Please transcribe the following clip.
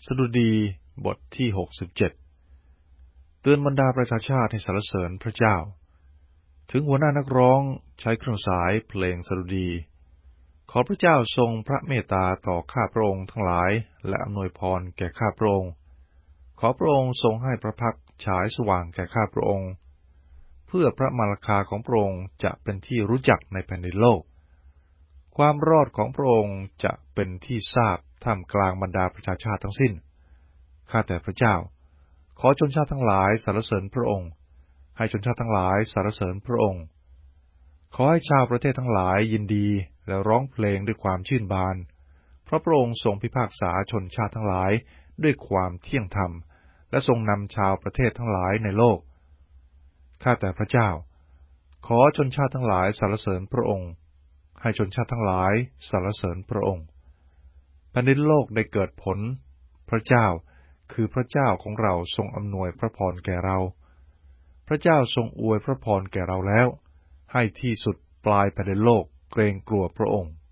สดุดีบทที่67เตือนบรรดาประชาชาติให้สรรเสริญพระเจ้าถึงหัวหน้านักร้องใช้เครื่องสายเพลงสดุดีขอพระเจ้าทรงพระเมตตาต่อข้าพระองค์ทั้งหลายและอำนวยพรแก่ข้าพระองค์ขอพระองค์ทรงให้พระพักตร์ฉายสว่างแก่ข้าพระองค์เพื่อพระมรรคาของพระองค์จะเป็นที่รู้จักในแผ่นดินโลกความรอดของพระองค์จะเป็นที่ทราบท่ามกลางบรรดาประชาชาติทั้งสิ้นข้าแต่พระเจ้าขอชนชาติทั้งหลายสรรเสริญพระองค์ให้ชนชาติทั้งหลายสรรเสริญพระองค์ขอให้ชาวประเทศทั้งหลายยินดีและร้องเพลงด้วยความชื่นบานเพราะพระองค์ทรงพิพากษาชนชาติทั้งหลายด้วยความเที่ยงธรรมและทรงนำชาวประเทศทั้งหลายในโลกข้าแต่พระเจ้าขอชนชาติทั้งหลายสรรเสริญพระองค์ให้ชนชาติทั้งหลายสรรเสริญพระองค์แผ่นดินโลกได้เกิดผลพระเจ้าคือพระเจ้าของเราทรงอำนวยพระพรแก่เราพระเจ้าทรงอวยพระพรแก่เราแล้วให้ที่สุดปลายแผ่นดินโลกเกรงกลัวพระองค์